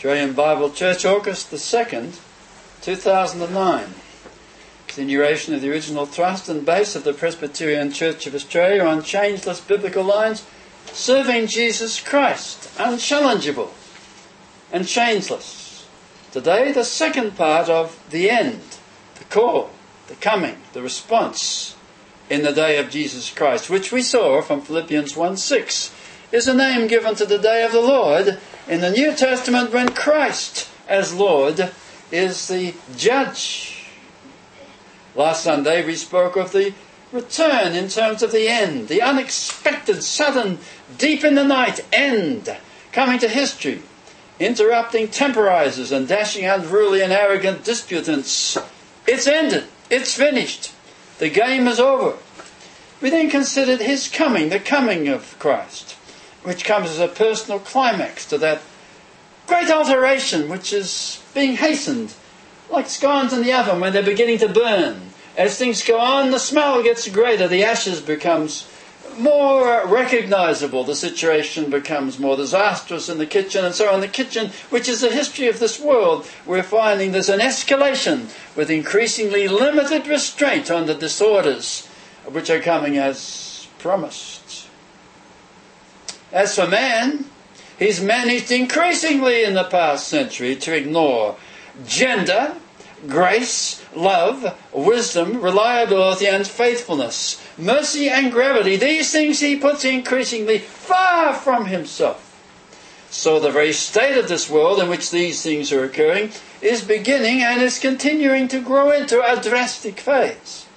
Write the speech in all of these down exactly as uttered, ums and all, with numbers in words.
Australian Bible Church, August the second, two thousand nine. Continuation of the original thrust and base of the Presbyterian Church of Australia on changeless biblical lines, serving Jesus Christ, unchallengeable and changeless. Today, the second part of the end, the call, the coming, the response in the day of Jesus Christ, which we saw from Philippians one six, is a name given to the day of the Lord in the New Testament when Christ, as Lord, is the judge. Last Sunday we spoke of the return in terms of the end, the unexpected, sudden, deep in the night end, coming to history, interrupting temporizers and dashing unruly and arrogant disputants. It's ended. It's finished. The game is over. We then considered his coming, the coming of Christ, which comes as a personal climax to that great alteration which is being hastened, like scones in the oven when they're beginning to burn. As things go on, the smell gets greater, the ashes becomes more recognizable, the situation becomes more disastrous in the kitchen, and so in the kitchen, which is the history of this world, we're finding there's an escalation with increasingly limited restraint on the disorders which are coming as promised. As for man, he's managed increasingly in the past century to ignore gender, grace, love, wisdom, reliability and faithfulness, mercy and gravity. These things he puts increasingly far from himself. So the very state of this world in which these things are occurring is beginning and is continuing to grow into a drastic phase.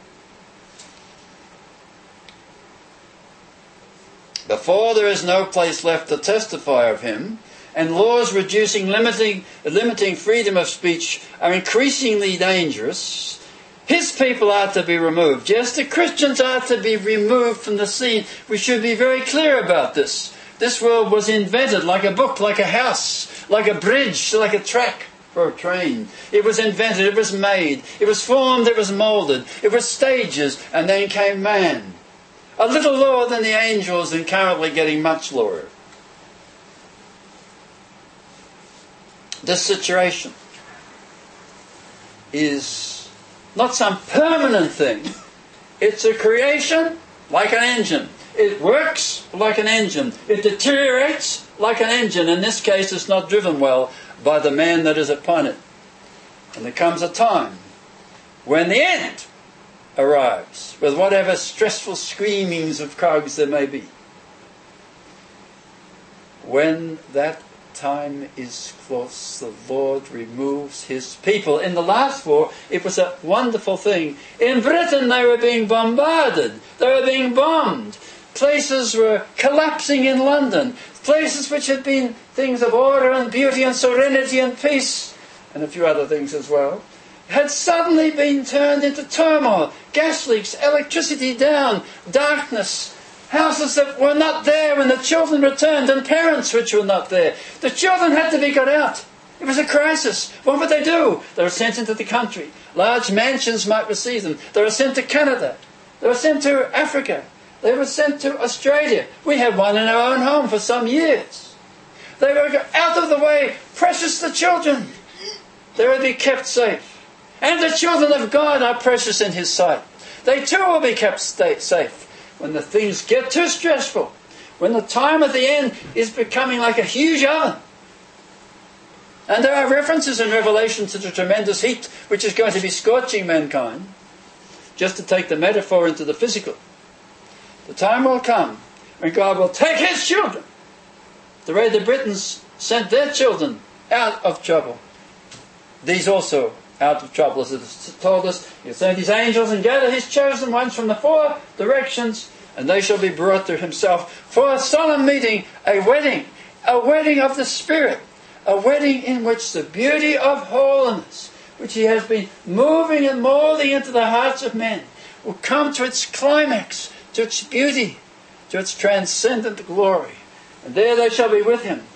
Before there is no place left to testify of him, and laws reducing, limiting, limiting freedom of speech are increasingly dangerous, his people are to be removed. Yes, the Christians are to be removed from the scene. We should be very clear about this. This world was invented like a book, like a house, like a bridge, like a track for a train. It was invented, it was made, it was formed, it was moulded, it was stages, and then came man. A little lower than the angels and currently getting much lower. This situation is not some permanent thing. It's a creation like an engine. It works like an engine. It deteriorates like an engine. In this case, it's not driven well by the man that is upon it. And there comes a time when the end arrives, with whatever stressful screamings of cogs there may be. When that time is close, the Lord removes his people. In the last war, it was a wonderful thing. In Britain, they were being bombarded. They were being bombed. Places were collapsing in London. Places which had been things of order and beauty and serenity and peace, and a few other things as well, had suddenly been turned into turmoil. Gas leaks, electricity down, darkness, houses that were not there when the children returned, and parents which were not there. The children had to be got out. It was a crisis. What would they do? They were sent into the country. Large mansions might receive them. They were sent to Canada. They were sent to Africa. They were sent to Australia. We had one in our own home for some years. They were out of the way. Precious the children. They would be kept safe. And the children of God are precious in his sight. They too will be kept safe. When the things get too stressful, when the time at the end is becoming like a huge oven. And there are references in Revelation to the tremendous heat which is going to be scorching mankind, just to take the metaphor into the physical. The time will come when God will take his children, the way the Britons sent their children out of trouble. These also out of trouble, as it is told us. He'll send his angels and gather his chosen ones from the four directions, and they shall be brought to himself for a solemn meeting, a wedding, a wedding of the Spirit, a wedding in which the beauty of holiness, which he has been moving and moulding into the hearts of men, will come to its climax, to its beauty, to its transcendent glory. And there they shall be with him.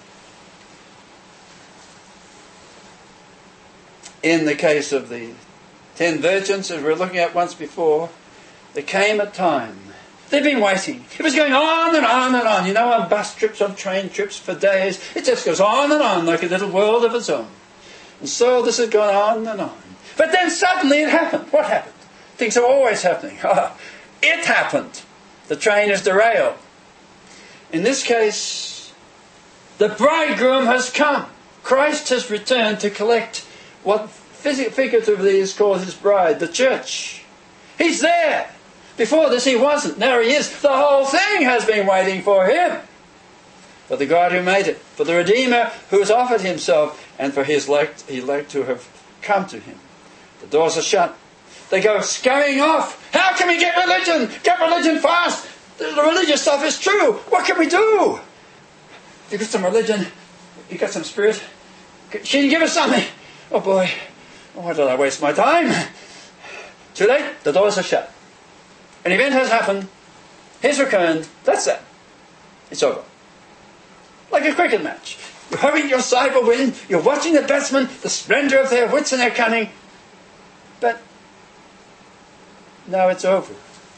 In the case of the ten virgins, as we were looking at once before, there came a time They've been waiting. It was going on and on and on. You know, on bus trips, on train trips for days. It just goes on and on like a little world of its own. And so this has gone on and on. But then suddenly it happened. What happened? Things are always happening. It happened. The train is derailed. In this case, the bridegroom has come. Christ has returned to collect what figuratively is called his bride, the church. He's there. Before this he wasn't. Now he is. The whole thing has been waiting for him. For the God who made it. For the Redeemer who has offered himself. And for his elect, elect who have come to him. The doors are shut. They go scurrying off. How can we get religion? Get religion fast. The religious stuff is true. What can we do? You got some religion. You got some spirit. Can you give us something? Oh boy. Why did I waste my time? Too late. The doors are shut. An event has happened. He's returned. That's it. It's over. Like a cricket match. You're hoping your side will win. You're watching the batsmen, the splendour of their wits and their cunning. But now it's over.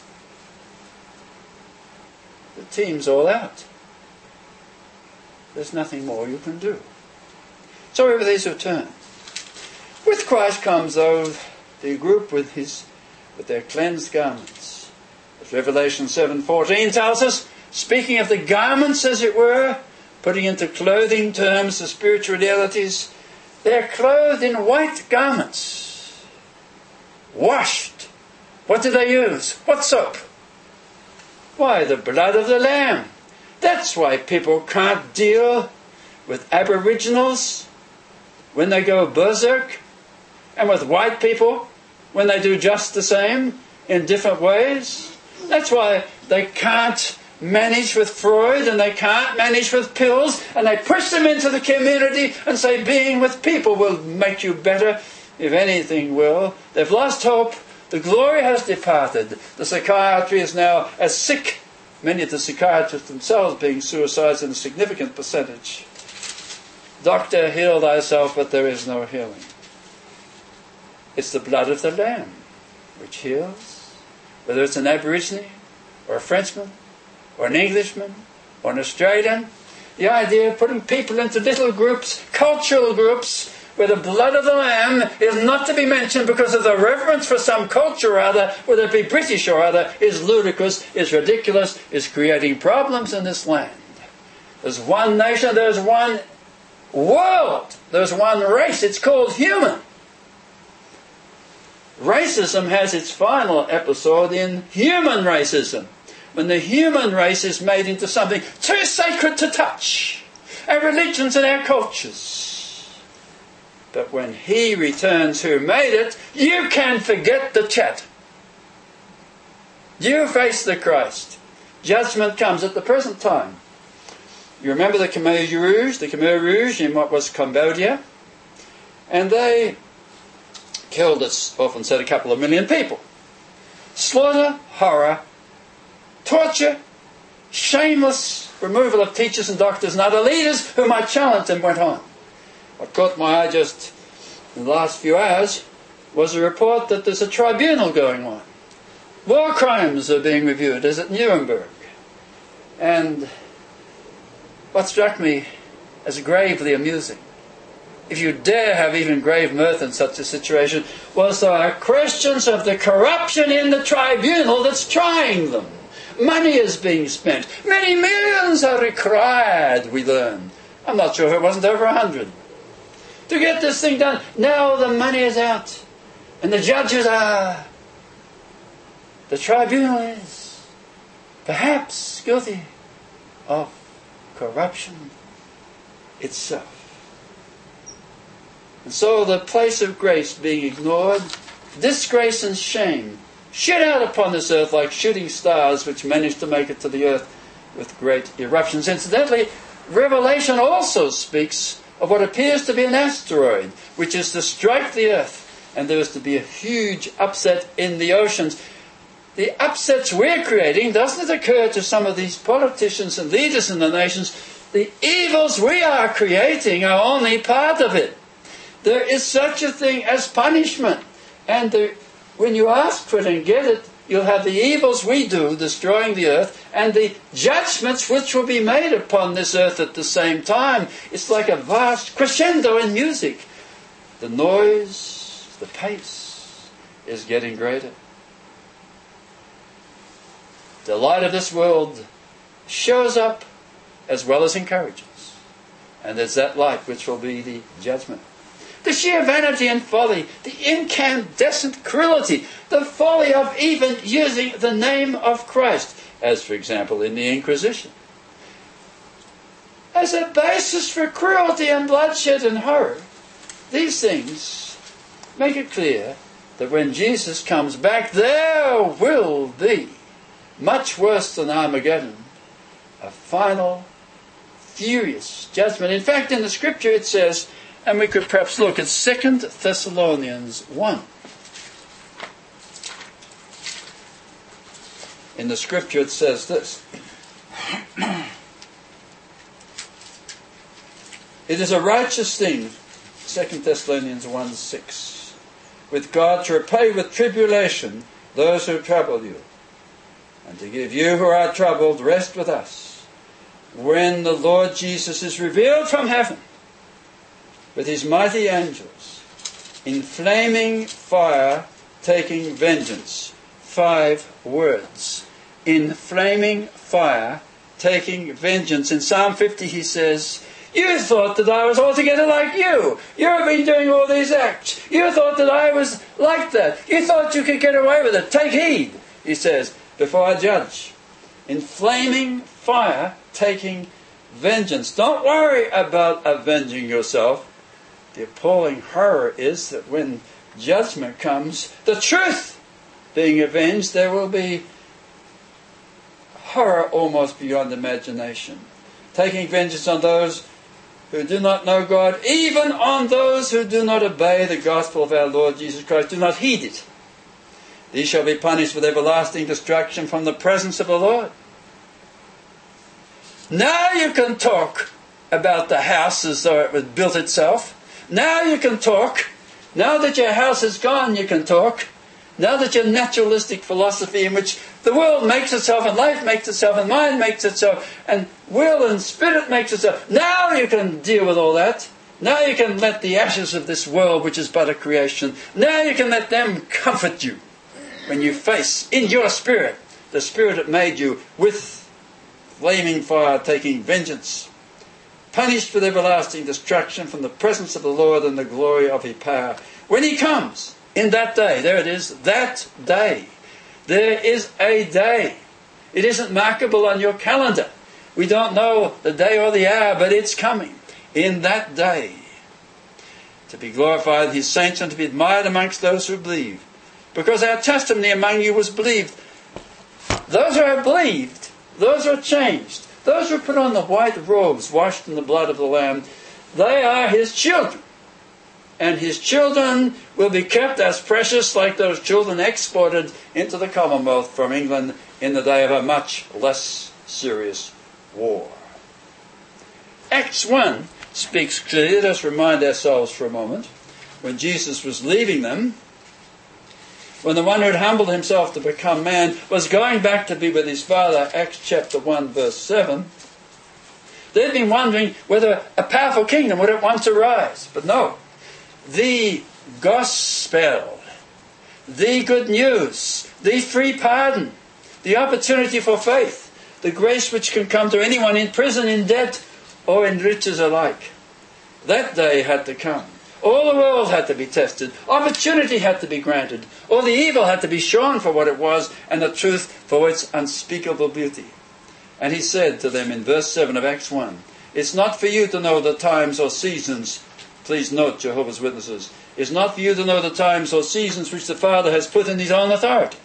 The team's all out. There's nothing more you can do. So everything's returned. With Christ comes, though, the group with his, with their cleansed garments. As Revelation seven fourteen tells us, speaking of the garments, as it were, putting into clothing terms the spiritual realities, they're clothed in white garments. Washed. What do they use? What soap? Why, the blood of the Lamb. That's why people can't deal with Aboriginals when they go berserk, and with white people when they do just the same in different ways. That's why they can't manage with Freud and they can't manage with pills, and they push them into the community and say being with people will make you better, if anything will. They've lost hope. The glory has departed. The psychiatry is now as sick, many of the psychiatrists themselves being suicides in a significant percentage. Doctor, heal thyself, but there is no healing. It's the blood of the Lamb which heals. Whether it's an Aborigine, or a Frenchman, or an Englishman, or an Australian. The idea of putting people into little groups, cultural groups, where the blood of the Lamb is not to be mentioned because of the reverence for some culture or other, whether it be British or other, is ludicrous, is ridiculous, is creating problems in this land. There's one nation, there's one world, there's one race. It's called human. Racism has its final episode in human racism, when the human race is made into something too sacred to touch, our religions and our cultures. But when he returns who made it, you can forget the chat. You face the Christ. Judgment comes at the present time. You remember the Khmer Rouge, the Khmer Rouge in what was Cambodia? And they killed, it's often said, a couple of million people. Slaughter, horror, torture, shameless removal of teachers and doctors and other leaders who might challenge them went on. What caught my eye just in the last few hours was a report that there's a tribunal going on. War crimes are being reviewed, as at Nuremberg. And what struck me as gravely amusing, if you dare have even grave mirth in such a situation, was there are questions of the corruption in the tribunal that's trying them. Money is being spent. Many millions are required, we learn. I'm not sure if it wasn't over a hundred. To get this thing done. Now the money is out. And the judges are. The tribunal is perhaps guilty of corruption itself. And so the place of grace being ignored, disgrace and shame shoot out upon this earth like shooting stars which manage to make it to the earth with great eruptions. Incidentally, Revelation also speaks of what appears to be an asteroid which is to strike the earth, and there is to be a huge upset in the oceans. The upsets we're creating doesn't occur to some of these politicians and leaders in the nations. The evils we are creating are only part of it. There is such a thing as punishment. And the, when you ask for it and get it, you'll have the evils we do destroying the earth and the judgments which will be made upon this earth at the same time. It's like a vast crescendo in music. The noise, the pace is getting greater. The light of this world shows up as well as encourages. And there's that light which will be the judgment. The sheer vanity and folly, the incandescent cruelty, the folly of even using the name of Christ, as for example in the Inquisition, as a basis for cruelty and bloodshed and horror. These things make it clear that when Jesus comes back, there will be, much worse than Armageddon, a final, furious judgment. In fact, in the Scripture it says, and we could perhaps look at Second Thessalonians one. In the Scripture it says this. It is a righteous thing, Second Thessalonians one six, with God to repay with tribulation those who trouble you, and to give you who are troubled rest with us, when the Lord Jesus is revealed from heaven with his mighty angels, in flaming fire, taking vengeance. Five words. In flaming fire, taking vengeance. In Psalm fifty he says, you thought that I was altogether like you. You've been doing all these acts. You thought that I was like that. You thought you could get away with it. Take heed, he says, before I judge. In flaming fire, taking vengeance. Don't worry about avenging yourself. The appalling horror is that when judgment comes, the truth being avenged, there will be horror almost beyond imagination. Taking vengeance on those who do not know God, even on those who do not obey the gospel of our Lord Jesus Christ, do not heed it. These shall be punished with everlasting destruction from the presence of the Lord. Now you can talk about the house as though it was built itself. Now you can talk. Now that your house is gone, you can talk. Now that your naturalistic philosophy in which the world makes itself and life makes itself and mind makes itself and will and spirit makes itself, now you can deal with all that. Now you can let the ashes of this world, which is but a creation, now you can let them comfort you when you face in your spirit the spirit that made you, with flaming fire taking vengeance, punished with everlasting destruction from the presence of the Lord and the glory of his power. When he comes, in that day, there it is, that day. There is a day. It isn't markable on your calendar. We don't know the day or the hour, but it's coming. In that day, to be glorified his saints and to be admired amongst those who believe. Because our testimony among you was believed. Those who are believed, those who are changed, those who put on the white robes washed in the blood of the Lamb, they are his children. And his children will be kept as precious like those children exported into the Commonwealth from England in the day of a much less serious war. Acts one speaks clearly. Let us remind ourselves for a moment. When Jesus was leaving them, when the one who had humbled himself to become man was going back to be with his Father, Acts chapter one verse seven, they'd been wondering whether a powerful kingdom would at once arise. But no. The gospel, the good news, the free pardon, the opportunity for faith, the grace which can come to anyone in prison, in debt, or in riches alike. That day had to come. All the world had to be tested. Opportunity had to be granted. All the evil had to be shown for what it was, and the truth for its unspeakable beauty. And he said to them in verse seven of Acts one, it's not for you to know the times or seasons. Please note, Jehovah's Witnesses, it's not for you to know the times or seasons which the Father has put in his own authority.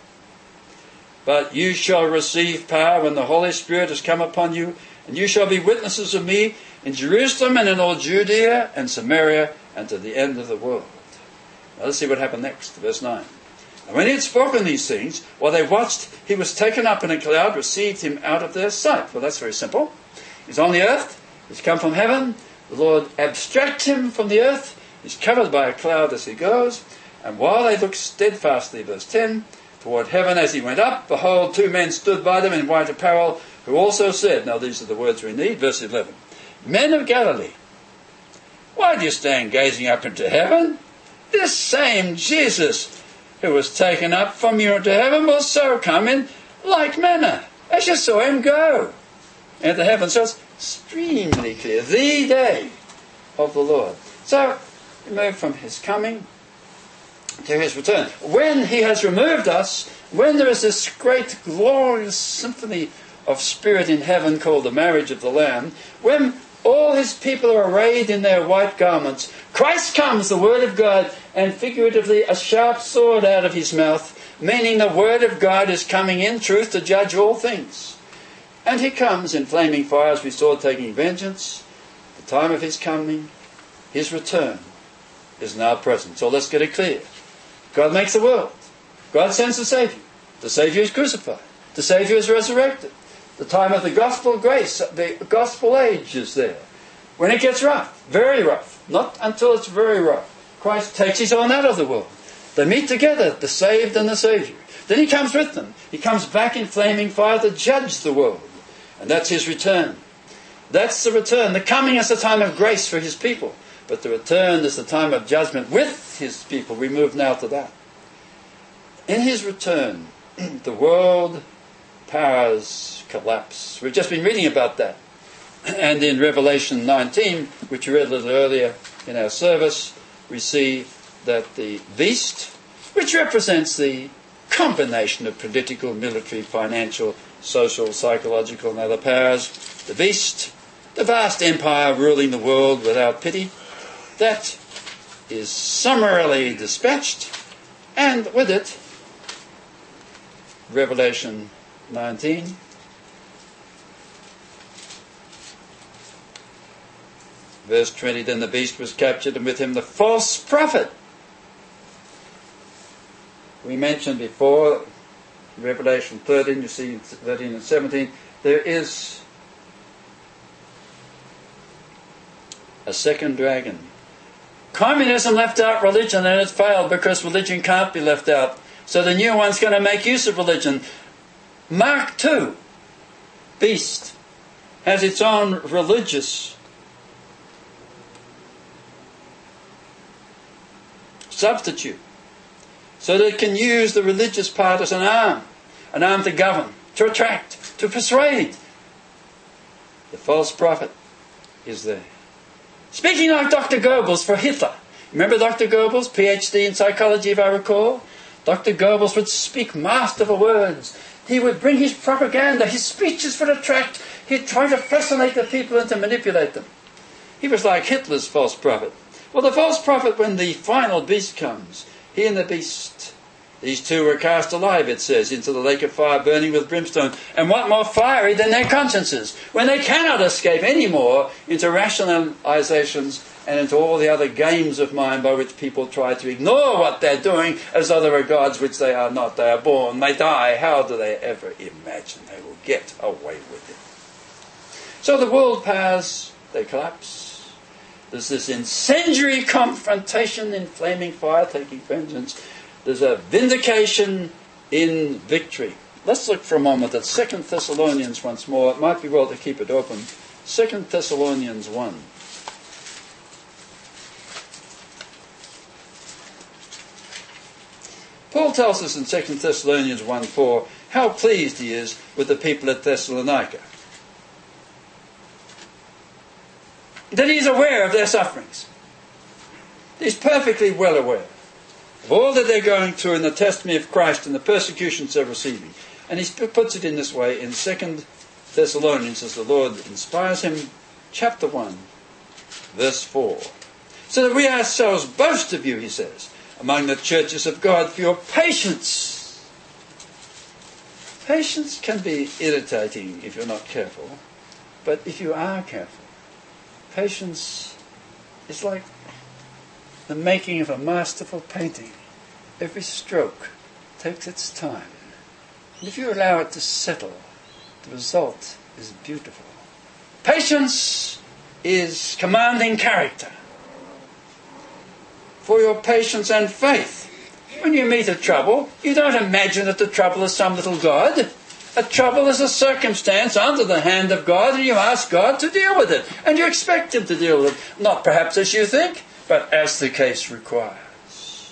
But you shall receive power when the Holy Spirit has come upon you, and you shall be witnesses of me in Jerusalem and in all Judea and Samaria and to the end of the world. Now let's see what happened next, verse nine. And when he had spoken these things, while they watched, he was taken up in a cloud, received him out of their sight. Well, that's very simple. He's on the earth. He's come from heaven. The Lord abstracts him from the earth. He's covered by a cloud as he goes. And while they look steadfastly, verse ten, toward heaven as he went up, behold, two men stood by them in white apparel, who also said, now these are the words we need, verse eleven, Men of Galilee, why do you stand gazing up into heaven? This same Jesus who was taken up from you into heaven will so come in like manner as you saw him go into heaven. So it's extremely clear, the day of the Lord. So we move from his coming to his return. When he has removed us, when there is this great glorious symphony of spirit in heaven called the marriage of the Lamb, when all his people are arrayed in their white garments, Christ comes, the Word of God, and figuratively a sharp sword out of his mouth, meaning the Word of God is coming in truth to judge all things. And he comes in flaming fire, as we saw, taking vengeance. The time of his coming, his return, is now present. So let's get it clear. God makes the world. God sends the Saviour. The Saviour is crucified. The Saviour is resurrected. The time of the gospel grace, the gospel age is there. When it gets rough, very rough, not until it's very rough, Christ takes his own out of the world. They meet together, the saved and the Saviour. Then he comes with them. He comes back in flaming fire to judge the world. And that's his return. That's the return. The coming is the time of grace for his people. But the return is the time of judgment with his people. We move now to that. In his return, the world powers collapse. We've just been reading about that. And in Revelation nineteen, which we read a little earlier in our service, we see that the beast, which represents the combination of political, military, financial, social, psychological and other powers, the beast, the vast empire ruling the world without pity, that is summarily dispatched, and with it, Revelation nineteen, verse twenty, then the beast was captured, and with him the false prophet. We mentioned before, Revelation thirteen, you see thirteen and seventeen, there is a second dragon. Communism left out religion and it failed because religion can't be left out. So the new one's going to make use of religion. Mark two, beast, has its own religious substitute. So that it can use the religious part as an arm. An arm to govern, to attract, to persuade. The false prophet is there. Speaking like Doctor Goebbels for Hitler. Remember Doctor Goebbels, P H D in psychology if I recall? Doctor Goebbels would speak masterful words. He would bring his propaganda. His speeches would attract. He'd try to fascinate the people and to manipulate them. He was like Hitler's false prophet. Well, the false prophet, when the final beast comes, he and the beast, these two were cast alive, it says, into the lake of fire burning with brimstone. And what more fiery than their consciences, when they cannot escape any more into rationalizations and into all the other games of mind by which people try to ignore what they're doing as though there are gods which they are not. They are born, they die. How do they ever imagine they will get away with it? So the world powers, they collapse. There's this incendiary confrontation in flaming fire taking vengeance. There's a vindication in victory. Let's look for a moment at Second Thessalonians once more. It might be well to keep it open. Second Thessalonians one. Paul tells us in Second Thessalonians one four how pleased he is with the people at Thessalonica. That he's aware of their sufferings. He's perfectly well aware of all that they're going through in the testimony of Christ and the persecutions they're receiving. And he puts it in this way in Second Thessalonians as the Lord inspires him, chapter one, verse four. So that we ourselves boast of you, he says, among the churches of God for your patience. Patience can be irritating if you're not careful, but if you are careful, patience is like the making of a masterful painting. Every stroke takes its time. And if you allow it to settle, the result is beautiful. Patience is commanding character. For your patience and faith, When you meet a trouble, you don't imagine that the trouble is some little God. A trouble is a circumstance under the hand of God, and you ask God to deal with it. And you expect Him to deal with it. Not perhaps as you think, but as the case requires.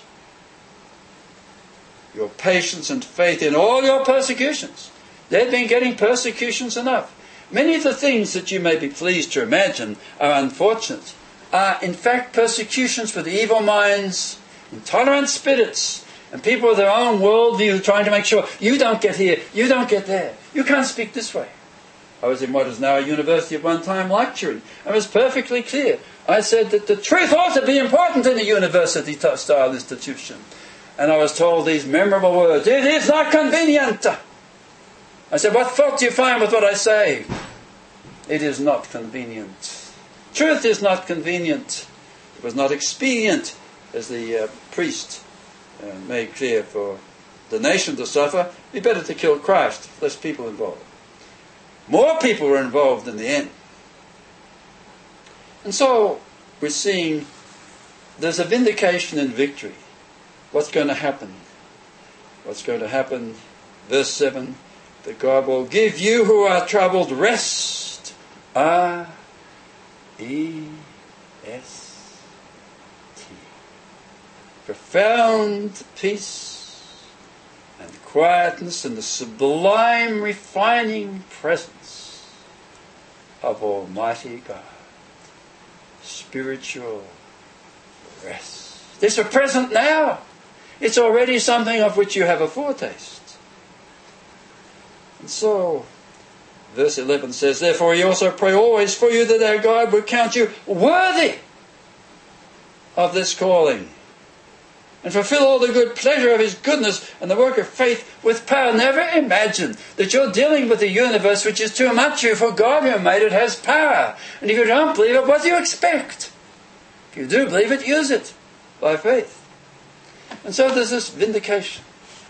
Your patience and faith in all your persecutions. They've been getting persecutions enough. Many of the things that you may be pleased to imagine are unfortunate, are in fact persecutions for the evil minds, intolerant spirits, and people with their own worldview trying to make sure you don't get here, you don't get there, you can't speak this way. I was in what is now a university at one time lecturing, and it was perfectly clear. I said that the truth ought to be important in a university-style institution. And I was told these memorable words, "It is not convenient." I said, "What fault do you find with what I say?" "It is not convenient. Truth is not convenient. It was not expedient," as the uh, priest uh, made clear, "for the nation to suffer. It'd be better to kill Christ, less people involved." More people were involved in the end. And so we're seeing there's a vindication in victory. What's going to happen? What's going to happen? Verse seven, that God will give you who are troubled rest. R E S T. Profound peace and quietness in the sublime refining presence of Almighty God. Spiritual rest. It's a present now. It's already something of which you have a foretaste. And so, verse eleven says, "Therefore ye also pray always for you, that our God would count you worthy of this calling, and fulfill all the good pleasure of His goodness and the work of faith with power." Never imagine that you're dealing with a universe which is too much for you, for God who made it has power. And if you don't believe it, what do you expect? If you do believe it, use it by faith. And so there's this vindication.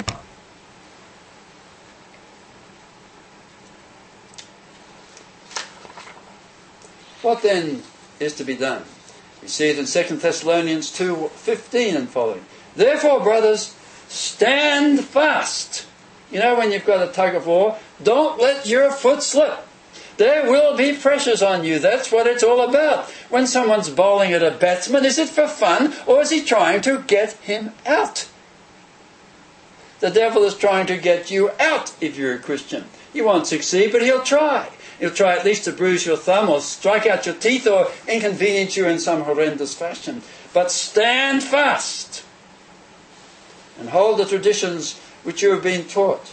What then is to be done? We see it in Second Thessalonians two fifteen and following. "Therefore, brothers, stand fast." You know, when you've got a tug of war, don't let your foot slip. There will be pressures on you. That's what it's all about. When someone's bowling at a batsman, is it for fun, or is he trying to get him out? The devil is trying to get you out if you're a Christian. He won't succeed, but he'll try. He'll try at least to bruise your thumb or strike out your teeth or inconvenience you in some horrendous fashion. But stand fast and hold the traditions which you have been taught,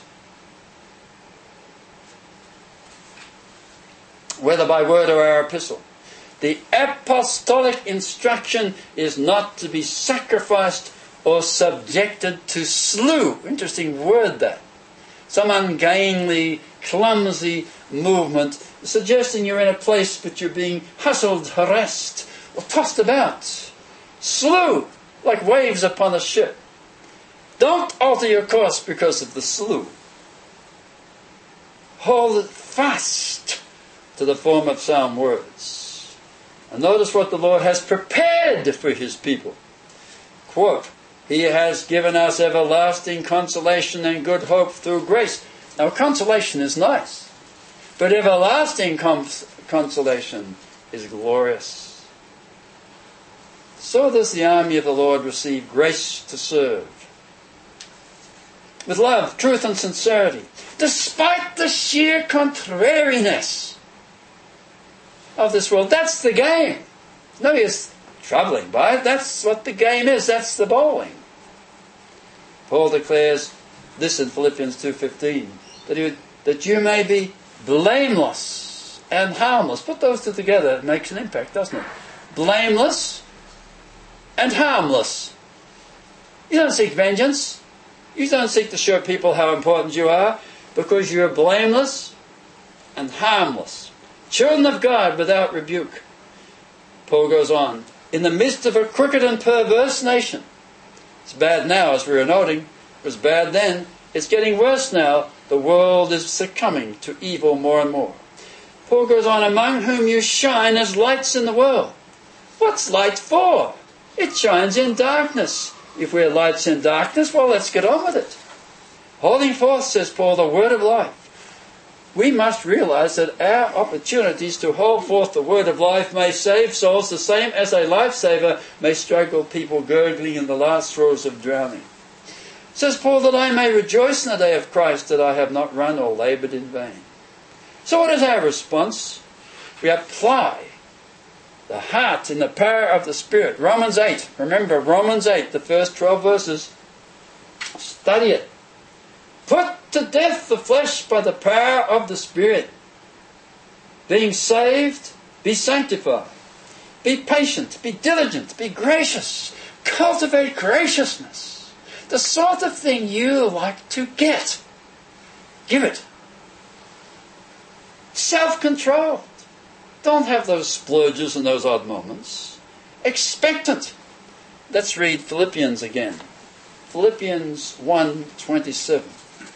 whether by word or our epistle. The apostolic instruction is not to be sacrificed or subjected to slew. Interesting word, that. Some ungainly, clumsy movement suggesting you're in a place but you're being hustled, harassed, or tossed about. Slew, like waves upon a ship. Don't alter your course because of the slew. Hold it fast to the form of sound words. And notice what the Lord has prepared for His people. Quote, "He has given us everlasting consolation and good hope through grace." Now, consolation is nice, but everlasting cons- consolation is glorious. So does the army of the Lord receive grace to serve, with love, truth, and sincerity, despite the sheer contrariness of this world. That's the game. No use troubling by it. That's what the game is. That's the bowling. Paul declares this in Philippians two fifteen, that, he would, that you may be blameless and harmless. Put those two together, it makes an impact, doesn't it? Blameless and harmless. You don't seek vengeance. You don't seek to show people how important you are, because you're blameless and harmless. Children of God without rebuke. Paul goes on, in the midst of a crooked and perverse nation. It's bad now, as we were noting. It was bad then. It's getting worse now. The world is succumbing to evil more and more. Paul goes on, among whom you shine as lights in the world. What's light for? It shines in darkness. If we're lights in darkness, well, let's get on with it. Holding forth, says Paul, the word of life. We must realize that our opportunities to hold forth the word of life may save souls the same as a lifesaver may struggle people gurgling in the last throes of drowning. Says Paul, that I may rejoice in the day of Christ, that I have not run or laboured in vain. So what is our response? We apply the heart in the power of the Spirit. Romans eight. Remember, Romans eight, the first twelve verses. Study it. Put to death the flesh by the power of the Spirit. Being saved, be sanctified. Be patient, be diligent, be gracious. Cultivate graciousness. The sort of thing you like to get. Give it. Self-controlled. Don't have those splurges and those odd moments. Expectant. Let's read Philippians again. Philippians one twenty-seven.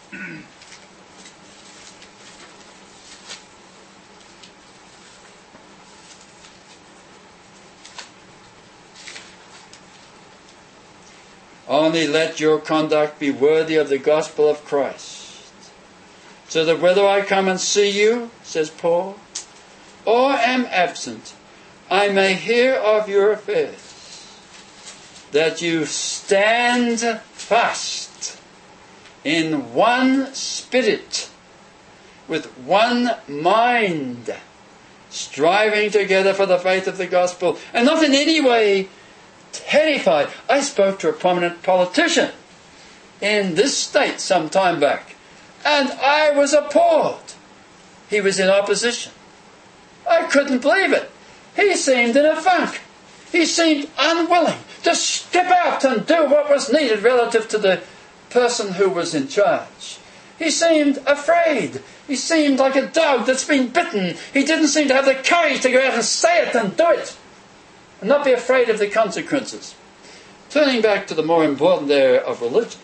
Only let your conduct be worthy of the gospel of Christ, so that whether I come and see you, says Paul, or am absent, I may hear of your affairs, that you stand fast in one spirit, with one mind, striving together for the faith of the gospel, and not in any way terrified. I spoke to a prominent politician in this state some time back, and I was appalled. He was in opposition. I couldn't believe it. He seemed in a funk. He seemed unwilling to step out and do what was needed relative to the person who was in charge. He seemed afraid. He seemed like a dog that's been bitten. He didn't seem to have the courage to go out and say it and do it, and not be afraid of the consequences. Turning back to the more important area of religion,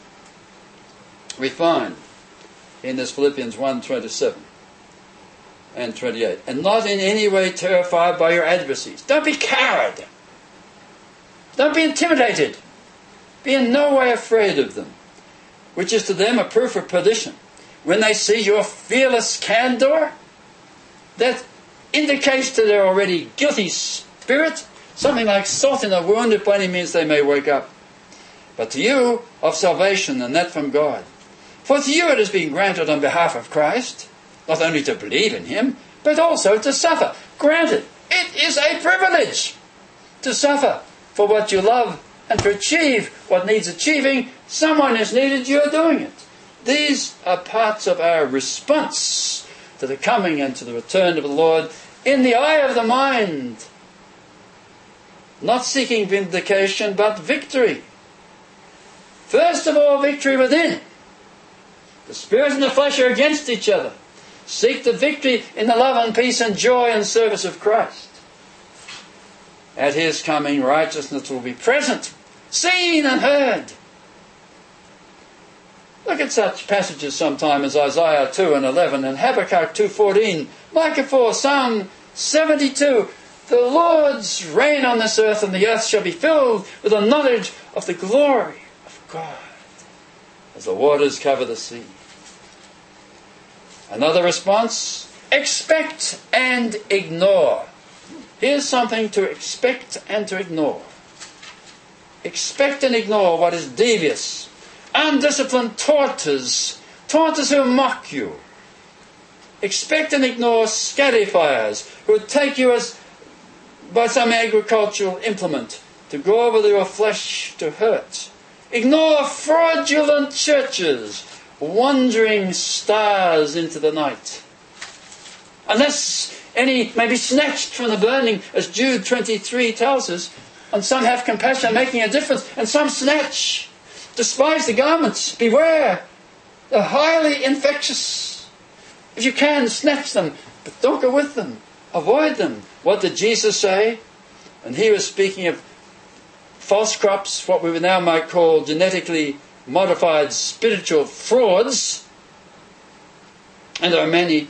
we find in this Philippians one twenty-seven and twenty-eight, and not in any way terrified by your adversaries. Don't be coward. Don't be intimidated. Be in no way afraid of them, which is to them a proof of perdition. When they see your fearless candour, that indicates to their already guilty spirit something like salt in a wound, if by any means they may wake up. But to you, of salvation, and that from God. For to you it has been granted on behalf of Christ, not only to believe in him, but also to suffer. Granted, it is a privilege to suffer for what you love, and to achieve what needs achieving. Someone is needed, you are doing it. These are parts of our response to the coming and to the return of the Lord in the eye of the mind. Not seeking vindication, but victory. First of all, victory within. The spirit and the flesh are against each other. Seek the victory in the love and peace and joy and service of Christ. At his coming, righteousness will be present, seen and heard. Look at such passages sometime as Isaiah two and eleven and Habakkuk two fourteen, Micah four, Psalm seventy-two. The Lord's reign on this earth, and the earth shall be filled with the knowledge of the glory of God, as the waters cover the sea. Another response, expect and ignore. Here's something to expect and to ignore. Expect and ignore what is devious, undisciplined taunters, taunters who mock you. Expect and ignore scatterfires who would take you as by some agricultural implement to go over your flesh to hurt. Ignore fraudulent churches, wandering stars into the night. Unless any may be snatched from the burning, as Jude twenty-three tells us, and some have compassion, making a difference, and some snatch. Despise the garments, beware, they're highly infectious. If you can, snatch them, but don't go with them. Avoid them. What did Jesus say? And he was speaking of false crops, what we now might call genetically modified spiritual frauds. And there are many.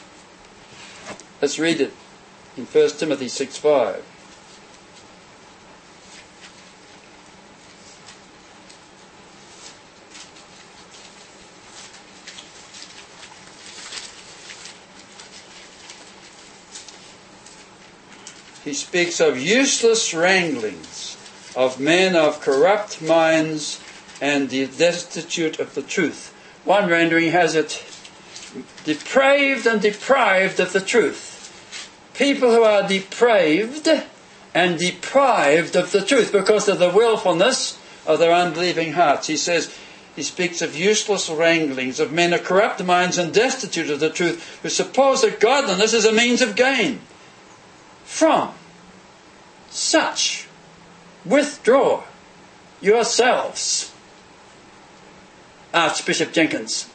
Let's read it in First Timothy six five. he speaks of useless wranglings, of men of corrupt minds and destitute of the truth. One rendering has it, depraved and deprived of the truth. People who are depraved and deprived of the truth because of the willfulness of their unbelieving hearts. He says, he speaks of useless wranglings, of men of corrupt minds and destitute of the truth, who suppose that godliness is a means of gain. From such, withdraw yourselves. Archbishop Jenkins.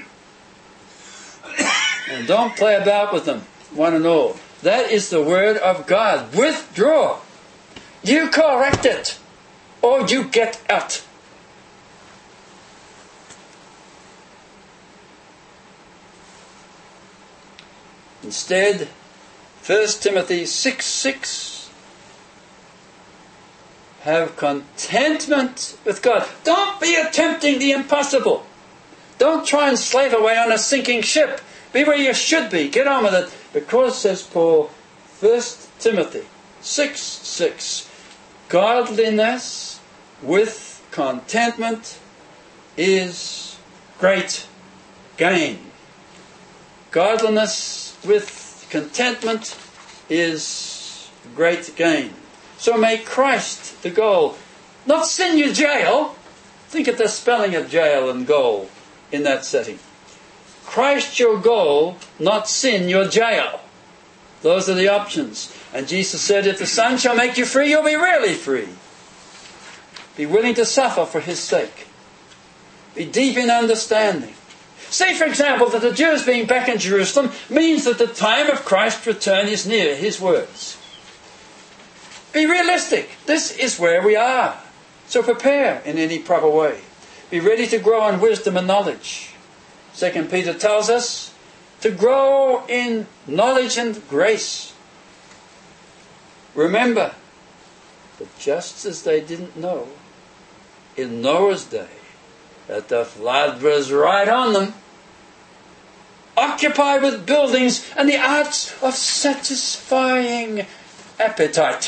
And don't play about with them, one and all. That is the word of God. Withdraw. You correct it, or you get out. Instead, First Timothy six six, have contentment with God. Don't be attempting the impossible. Don't try and slave away on a sinking ship. Be where you should be. Get on with it. Because, says Paul, First Timothy six six, godliness with contentment is great gain. Godliness with contentment is great gain. So make Christ the goal. Not sin your jail. Think of the spelling of jail and goal in that setting. Christ your goal, not sin your jail. Those are the options. And Jesus said, if the Son shall make you free, you'll be really free. Be willing to suffer for His sake. Be deep in understanding. Say, for example, that the Jews being back in Jerusalem means that the time of Christ's return is near. His words. Be realistic. This is where we are. So prepare in any proper way. Be ready to grow in wisdom and knowledge. Second Peter tells us to grow in knowledge and grace. Remember that just as they didn't know in Noah's day that the flood was right on them, occupied with buildings and the arts of satisfying appetite.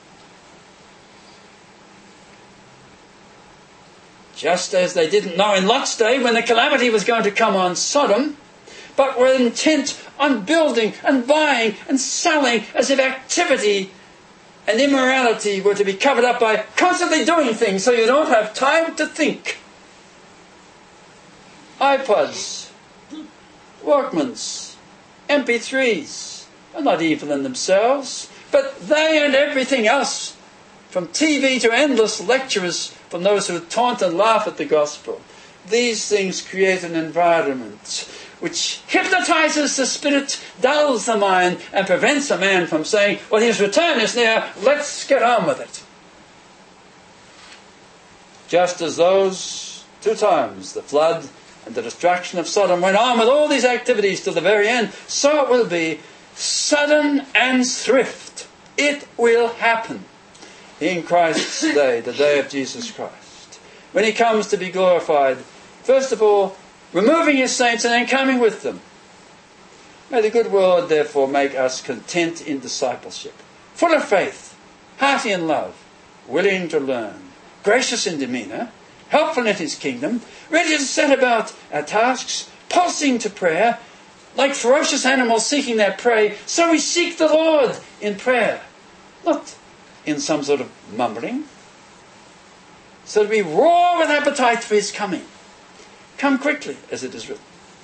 Just as they didn't know in Lot's day when the calamity was going to come on Sodom, but were intent on building and buying and selling as if activity and immorality were to be covered up by constantly doing things so you don't have time to think. iPods, Walkmans, M P threes are not evil in themselves, but they and everything else, from T V to endless lectures from those who taunt and laugh at the gospel, these things create an environment which hypnotizes the spirit, dulls the mind, and prevents a man from saying, well, His return is near, let's get on with it. Just as those two times, the flood and the destruction of Sodom, went on with all these activities to the very end, so it will be sudden and thrift. It will happen in Christ's day, the day of Jesus Christ. When He comes to be glorified, first of all, removing His saints and then coming with them. May the good Lord, therefore, make us content in discipleship, full of faith, hearty in love, willing to learn, gracious in demeanour, helpful in His kingdom, ready to set about our tasks, pulsing to prayer, like ferocious animals seeking their prey. So we seek the Lord in prayer, not in some sort of mumbling, so that we roar with appetite for His coming. Come quickly, as it is written.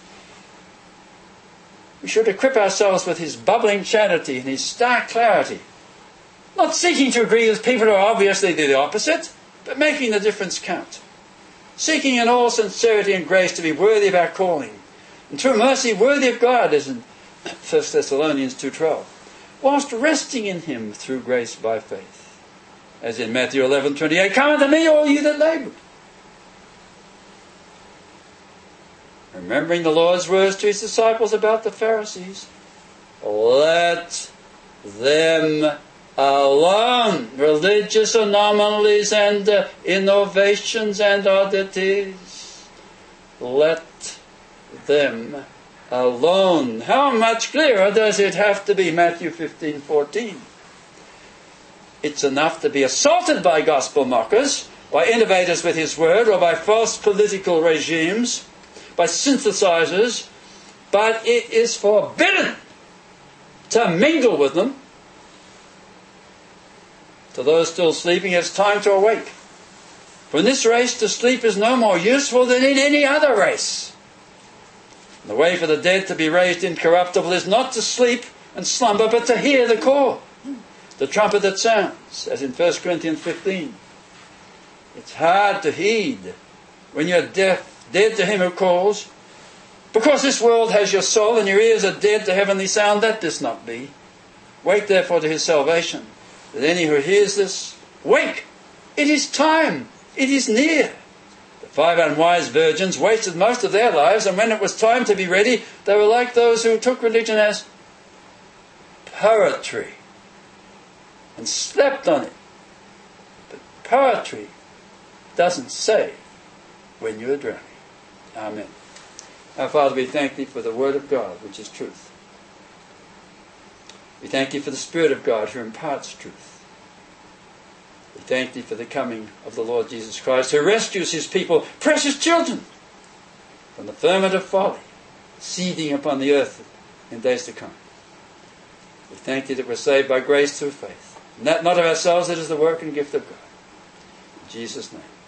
We should equip ourselves with His bubbling charity and His stark clarity, not seeking to agree with people who are obviously the opposite, but making the difference count. Seeking in all sincerity and grace to be worthy of our calling, and through mercy worthy of God, as in First Thessalonians two twelve, whilst resting in Him through grace by faith, as in Matthew eleven twenty-eight, come unto me, all you that labour. Remembering the Lord's words to His disciples about the Pharisees, let them alone. Religious anomalies and uh, innovations and oddities, let them alone. How much clearer does it have to be? Matthew fifteen fourteen. It's enough to be assaulted by gospel mockers, by innovators with his word, or by false political regimes, by synthesizers, but it is forbidden to mingle with them. To those still sleeping, it's time to awake. For in this race, to sleep is no more useful than in any other race. And the way for the dead to be raised incorruptible is not to sleep and slumber, but to hear the call, the trumpet that sounds, as in First Corinthians fifteen. It's hard to heed when you're deaf, dead to him who calls. Because this world has your soul and your ears are dead to heavenly sound, let this not be. Wake therefore to his salvation. That any who hears this, wake! It is time! It is near! The five unwise virgins wasted most of their lives, and when it was time to be ready, they were like those who took religion as poetry and slept on it. But poetry doesn't say when you are drowning. Amen. Our Father, we thank Thee for the Word of God, which is truth. We thank Thee for the Spirit of God who imparts truth. We thank Thee for the coming of the Lord Jesus Christ, who rescues His people, precious children, from the ferment of folly, seething upon the earth in days to come. We thank Thee that we're saved by grace through faith, and that not of ourselves, it is the work and gift of God. In Jesus' name.